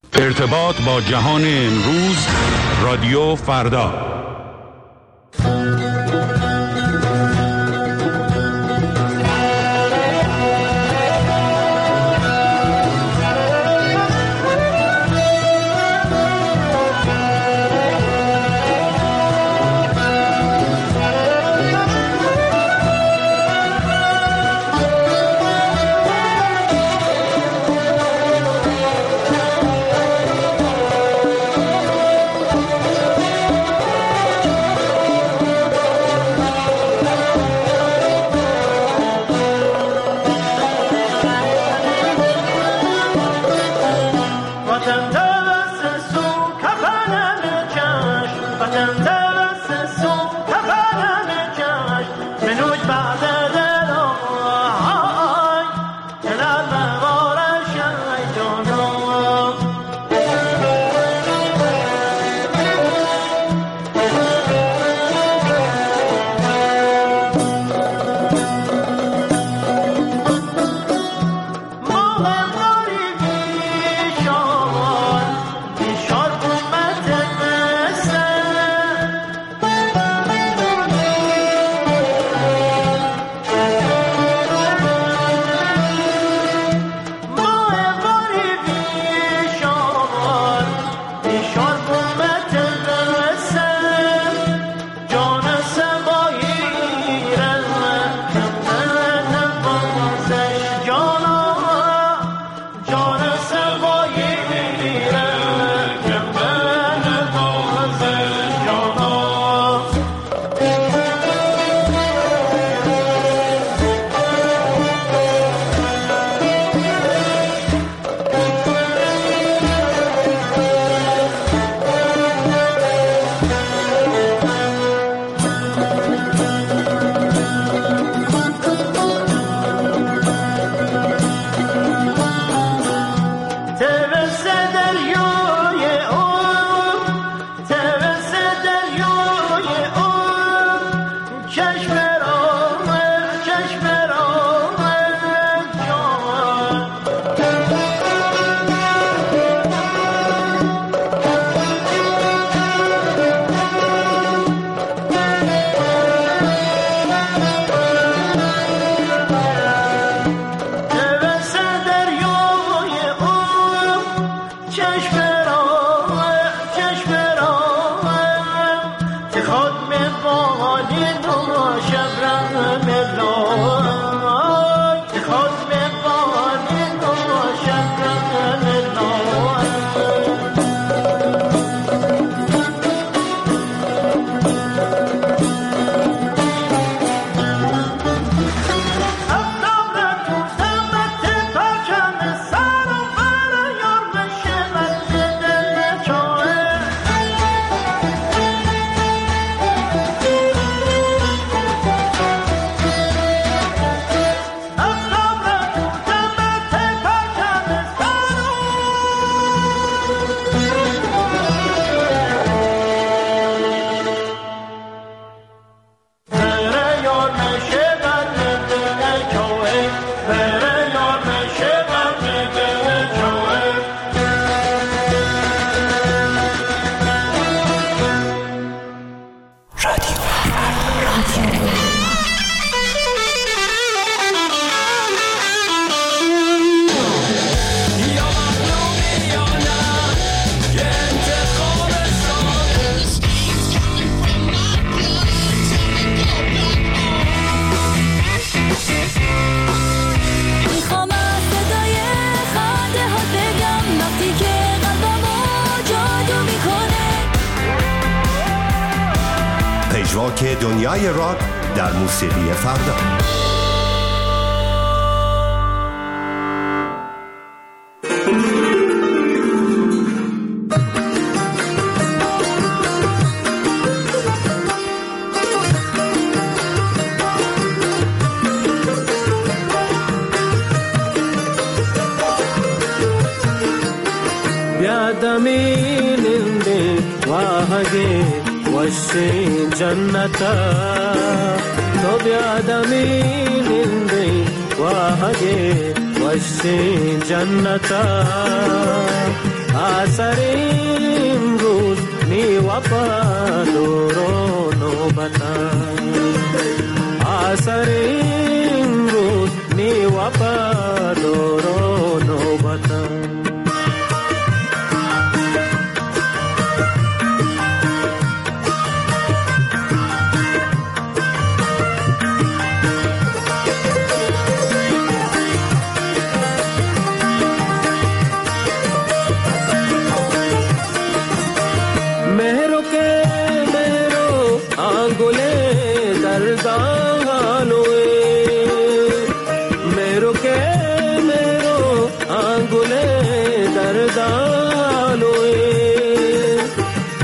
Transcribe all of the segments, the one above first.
ارتباط با جهان امروز، رادیو فردا. پژواک دنیای راک در موسیقی فردا. ಬ್ಯಾದಮೀನಿಂದೆ ವಾಹಗೆ ವಶಿ ಜನ್ನತ ತೋ ಬ್ಯಾದಮೀನಿಂದೆ ವಾಹಗೆ ವಶಿ ಜನ್ನತ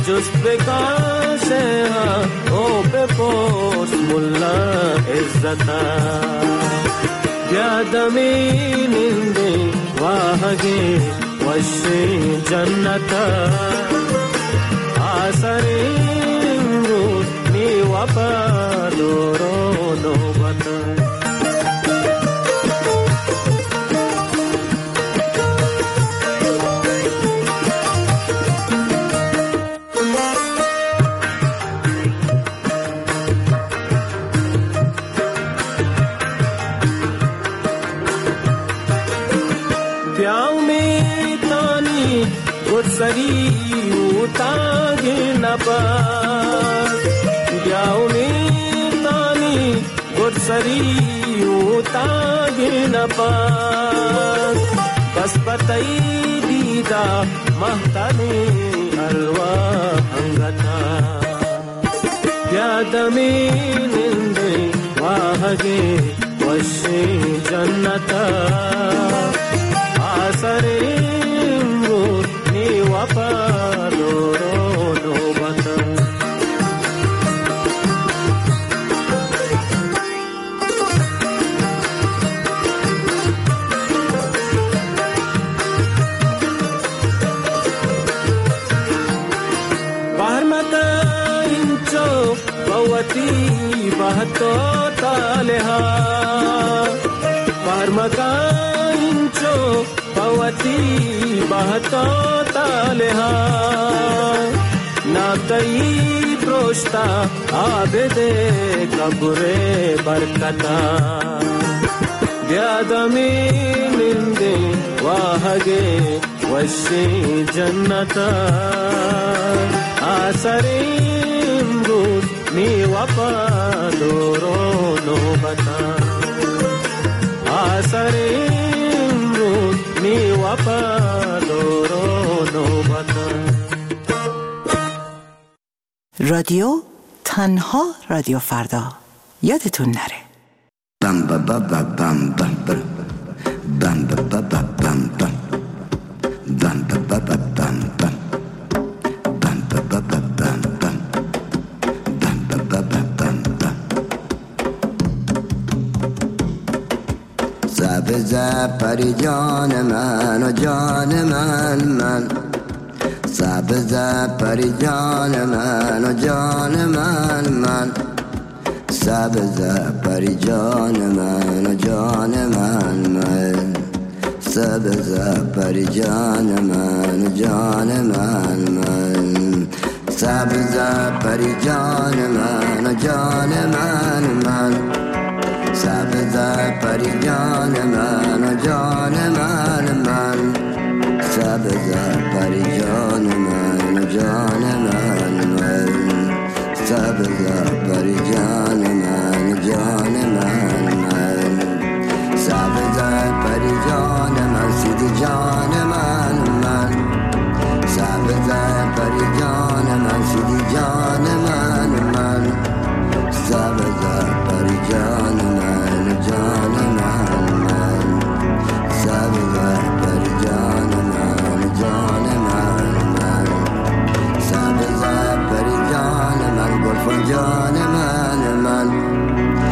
جست بکاشه ها او بپرس ملا عزتا بیادمی ننده واهگه وشی جنتا آسرین رود نی وفا دورو نوبتا सरी उतागे न पास जाऊनी तानी गुरसरी उतागे न पास बस बताई दीदा महतानी अलवा अंगता यादमी निंदे वाहगे वशे जन्नता आसरे वफा दोरो नौबता बाहर मत इंचो बवती बहतो तालेहा बाहर मका इंचो बवती बहतो तालेहा नातई प्रोष्टा आबेदे कब्रे बरकता ब्यादमी निंदे वाहगे वशे जन्नता आसरे इमरूद नी वफा दोरो नौबता आसरे इमरूद नी वफा दोरो नौबता رادیو تنها رادیو فردا یادتون نره بم بم بم بم بم بم بم بم بم بم بم بم بم بم بم سبز پری جان من و جان من سبز پری جان من و جان من سبز پری جان من و جان من سبز پری جان من و جان من سبز پری جان من و جان من سبز پری جان من و جان من سبز پری جان من و جان من سبز پری جان من و جان من سبز پری جان من سیدی جان من سبز پری جان من سیدی جان من سبز پری جان من و جان من سبز پری جان من و جان من سبز پری جان من گلفن جان من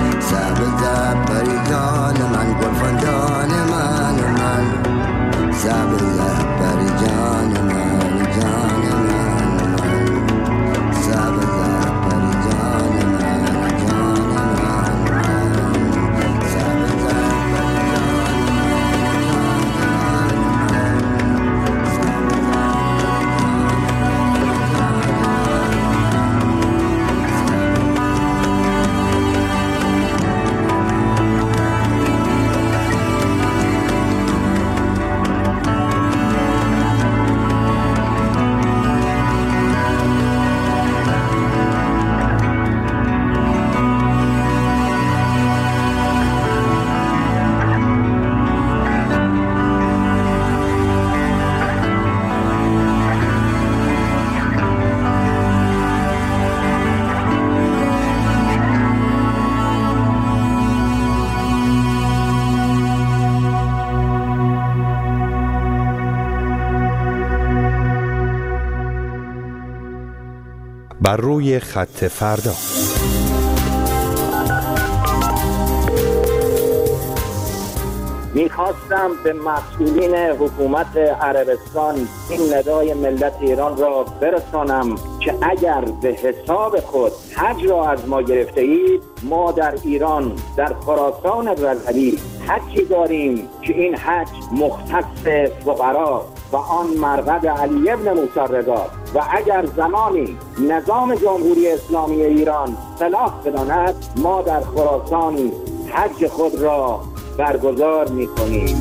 سبز پری جان من گلفن جان من بر روی خط فردا. میخواستم به مسئولین حکومت عربستان این ندای ملت ایران را برسانم که اگر به حساب خود حج را از ما گرفته اید، ما در ایران در خراسان رضوی حجی داریم که این حج مختص فقرا و آن مرقد علی ابن موسی رضا و اگر زمانی نظام جمهوری اسلامی ایران صلاح بداند، ما در خراسان حج خود را برگزار می‌کنیم.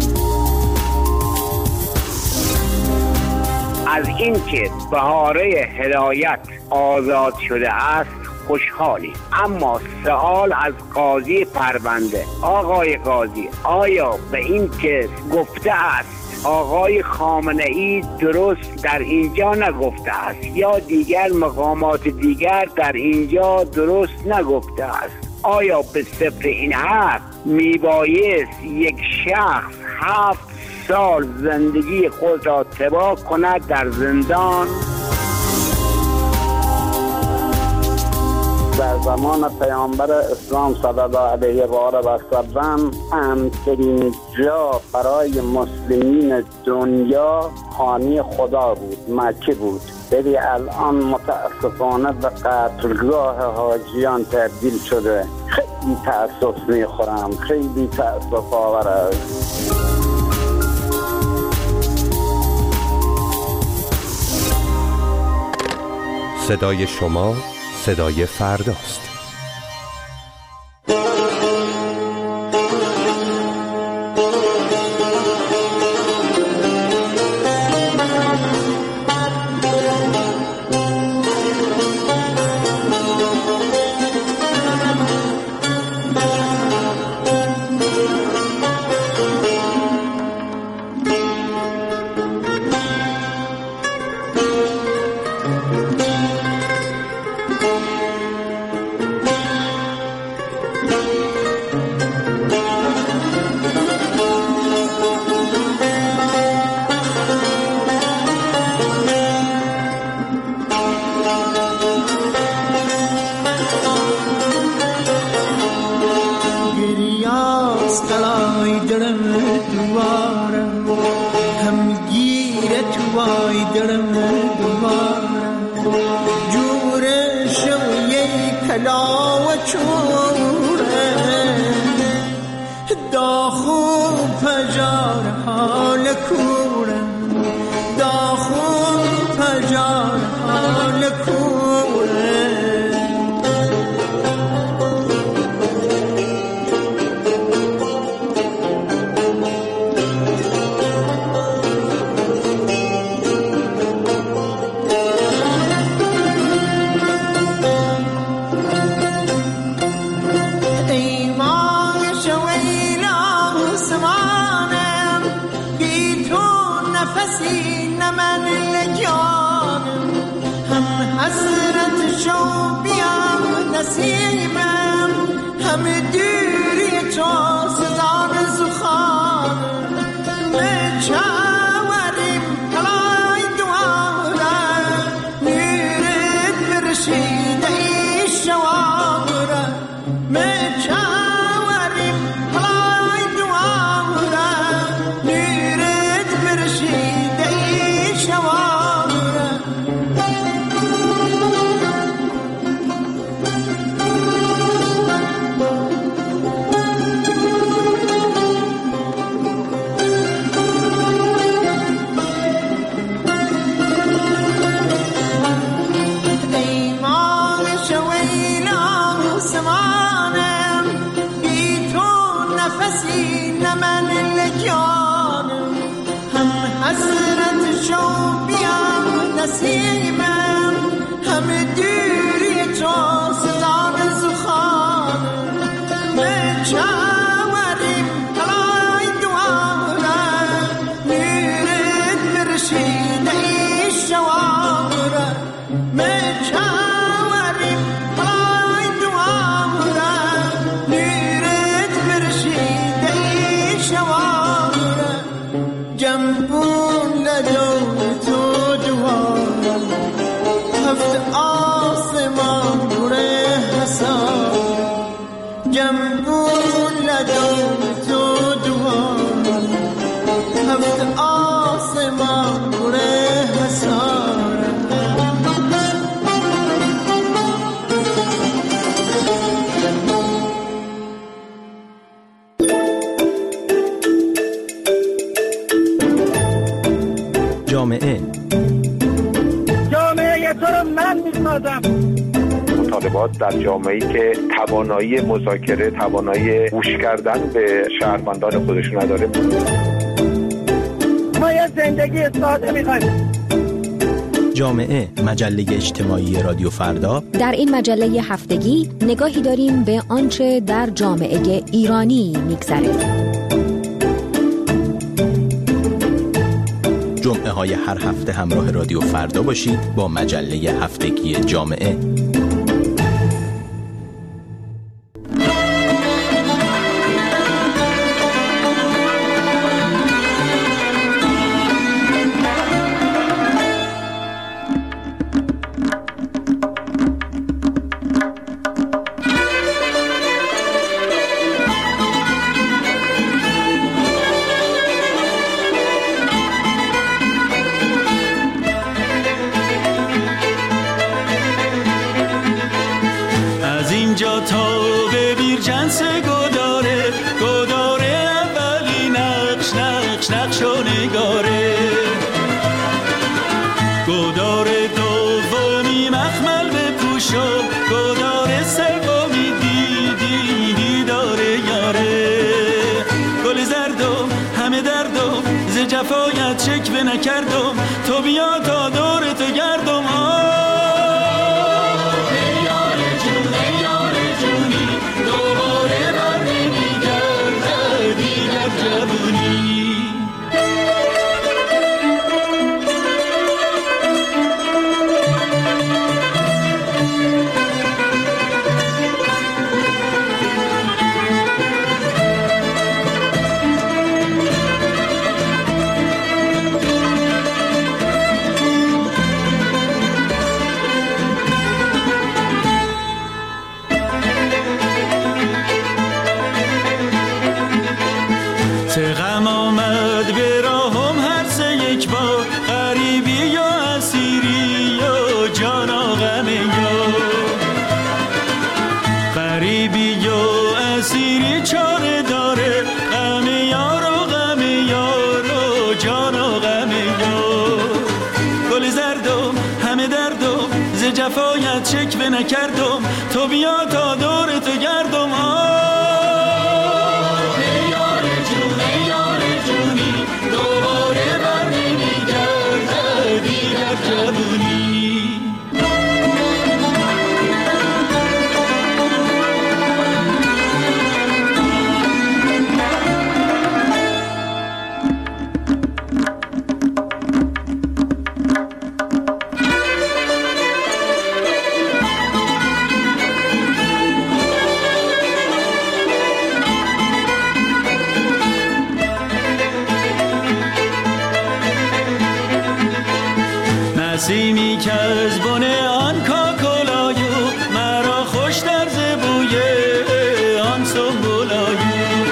از اینکه بهاره هدایت آزاد شده است خوشحالی، اما سوال از قاضی پرونده: آقای قاضی، آیا به این که گفته است آقای خامنه‌ای درست در اینجا نگفته است یا دیگر مقامات دیگر در اینجا درست نگفته است؟ آیا به صفر این حق میبایست یک شخص 7 سال زندگی خود را تباه کند در زندان؟ در زمان پیامبر اسلام صلی الله علیه و آله و سلم امن‌ترین جا برای مسلمین دنیا خانه خدا بود، مکه بود. ولی الان متاسفانه به قتلگاه حاجیان تبدیل شده. خیلی تأسف میخورم، خیلی تأسف آور است. صدای شما صدای فرداست. جنبون لدو تو دوار هفت آس جامعه تو رو من می‌سازم. مطالبات در جامعه‌ای که توانایی مذاکره، توانایی گوش کردن به شهروندان خودش نداره. ما یه زندگی ساده می‌خوایم. جامعه، مجله اجتماعی رادیو فردا. در این مجله هفتگی نگاهی داریم به آنچه در جامعه ایرانی می‌گذره. جمعه های هر هفته همراه رادیو فردا باشید با مجله هفتگی جامعه. جفایت شکوه نکردم، تو بیا تا دور تو گردم. یار جونی دوباره بر نمیگرده دیگر جوونی. جفایت شکوه نکردم، تو بیا تا دور تو گردم. یار جونی دوباره بر نمیگرده دیگر جوونی. نسیمی که از بن آن کاکلایو مرا خوش در زبوی آن سنبولایو.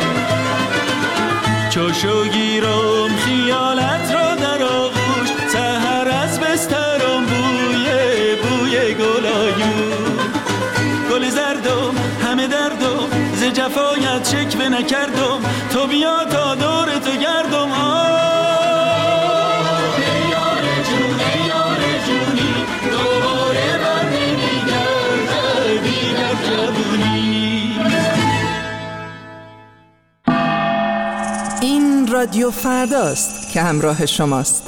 چوشو گیرم خیالت را در آغوش، سحر از بسترم بوی گلایو. گل زردم همه دردم ز جفایت شکوه نکردم، تو بیا تا دور تو گردم. این رادیو فرداست که همراه شماست.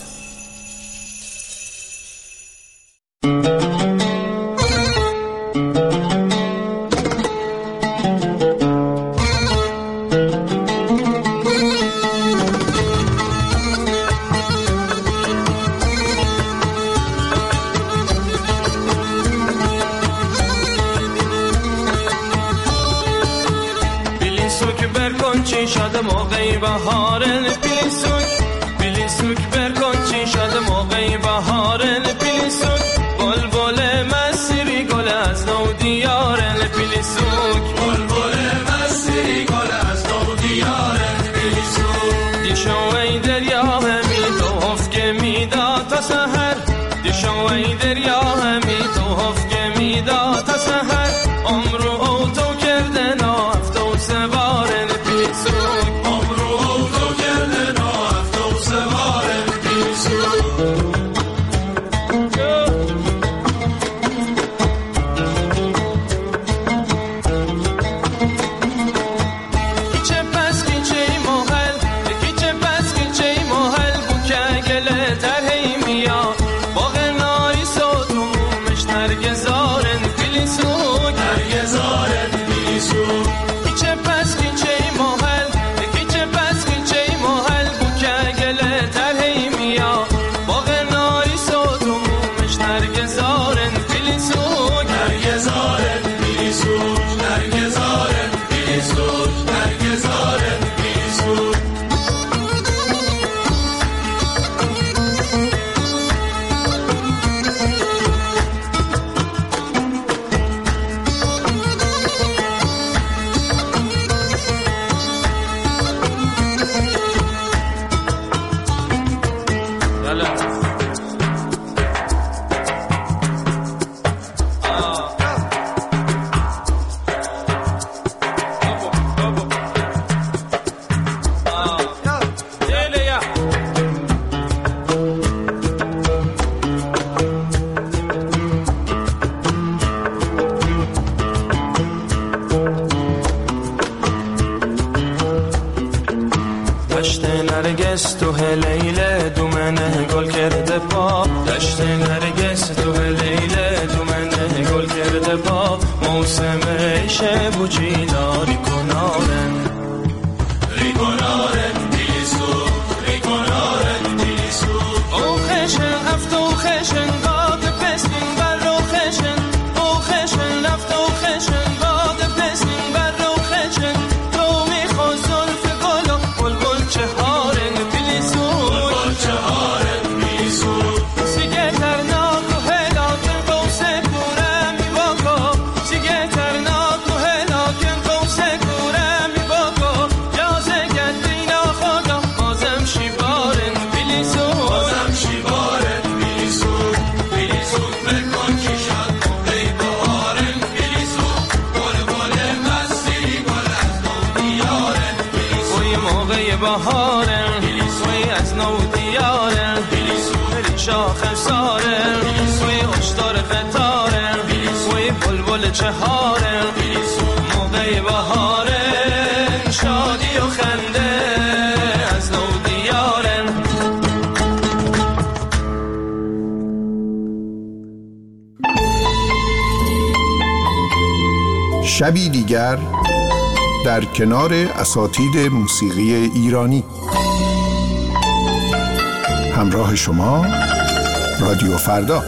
So نرگس تو لیله دو منه گل کرده با دشت نرگس تو لیله دو منه گل کرده با موسم شب و چیداری کنارن ریکنارن دیسو ریکنارن دیسو او خشن هفت و خشن باد پسین بر رو خشن او خشن هفت و خشن باد پسین بر رو خشن تو میخواد زلف گل و بلبل چهارن پیلیسو بلبل چهارن پیلیسو سیگه ترناک و هلاکن قوسه کورم می باکو سیگه ترناک و هلاکن قوسه کورم می باکو یازه گدینا خدا بازم شیبارن پیلیسو بازم شیبارن پیلیسو پیلیسو بکن کشاد ای بهارن پیلیسو بول بول مستی گل از نو دیارن پیلیسو وی موقع بهارن وی از نو دیارن بری شاخ سارن وی اشتار قطارن وی بلبل چهارن موقع بهارن شادی و خنده از نو دیارن شبی دیگر در کنار اساتید موسیقی ایرانی. همراه شما رادیو فردا.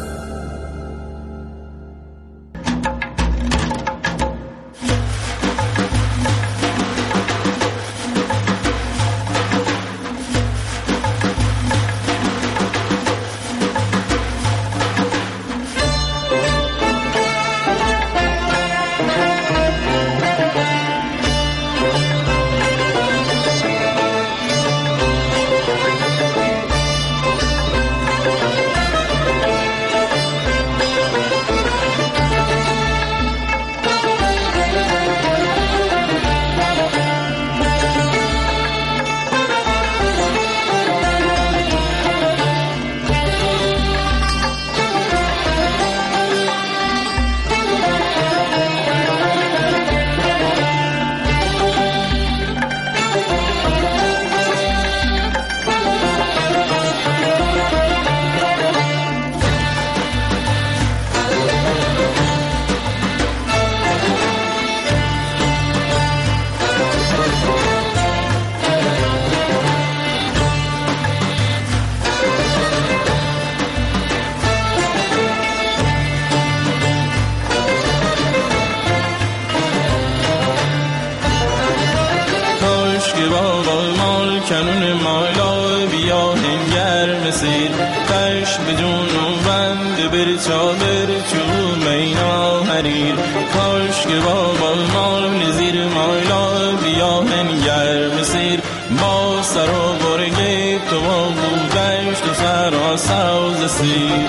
کنون مالا بیا هنگر مسیر قش بدون بند بر چادر چون مینا حریر کاش که بابا مال نزیر مالا بیا هنگر مسیر با سر و برگی تو با بودش تو سر و سوز سیر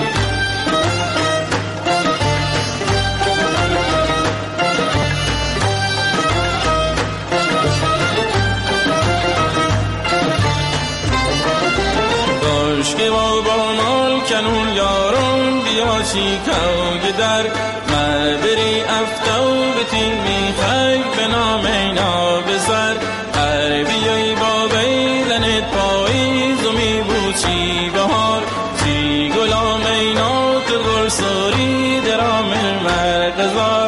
که بابا مال کنون یارم بیا چیکاو در مدری افتاو بتی میخوای به نام اینا بسر هر بیایی با بیلنت پاییز و میبوچی بهار چی گلام اینا تو گل سوری درام مرقزار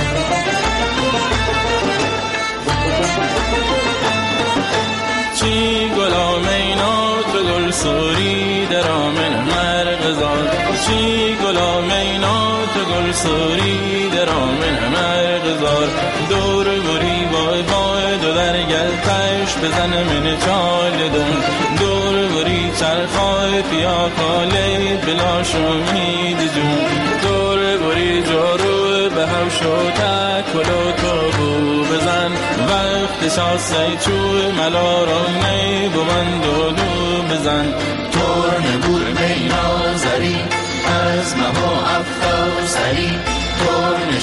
چی گلام اینا تو گل سوری درامن مرغزار چی گلام اینا تو گل سوری درامن مرغزار دور بری بای بای دو در گل تش بزن من چال دون دور بری چرخای پیا کالی بلا شمید جون دور بری جارو به هوشو تکلو تو بو بزن وقت شاسه چو ملا را نی بو من دولو بزن تورن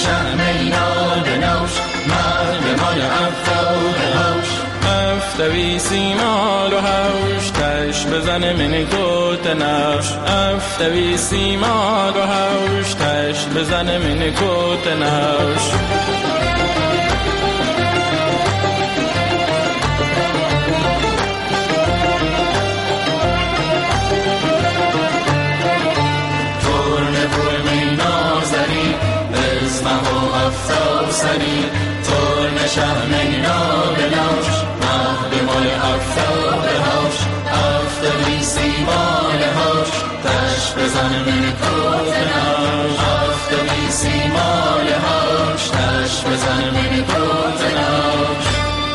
شهم اینا بنوش مرد مال افراد هوش افتوی سیمال و هوش تش بزنه من کت نوش افتوی سیمال و هوش تش بزنه من کت نوش ترن شهم اینا بنوش مهد مال افتاد هوش افتادی سیمال هوش تش بزن من کت نوش افتادی سیمال هوش تش بزن من کت نوش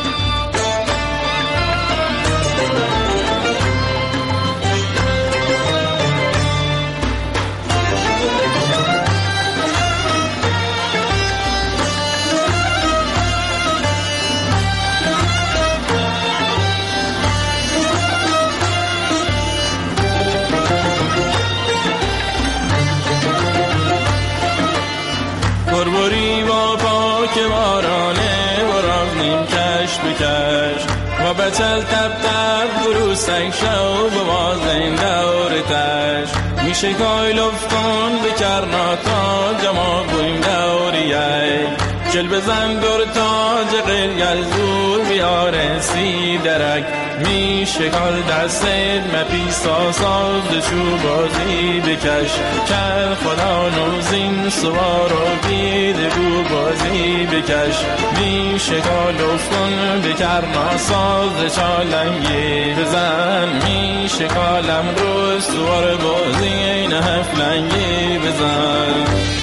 بربری با پاک بارانه و رفتیم کش بکش و بچل تب تب گروسک شو و بازین دور تش میشه کای لفتون بکرناتا جمع بویم دوریه جل بزن دور تاج قلگل زور بیاره سی درک میشه کال دستت مپیسا ساز شو بازی بکش کل خدا نوزین سوار و بیده بو بازی بکش میشه کال افکن بکرنا ساز چالنگی بزن میشه کالم رو سوار بازی این هفلنگی بزن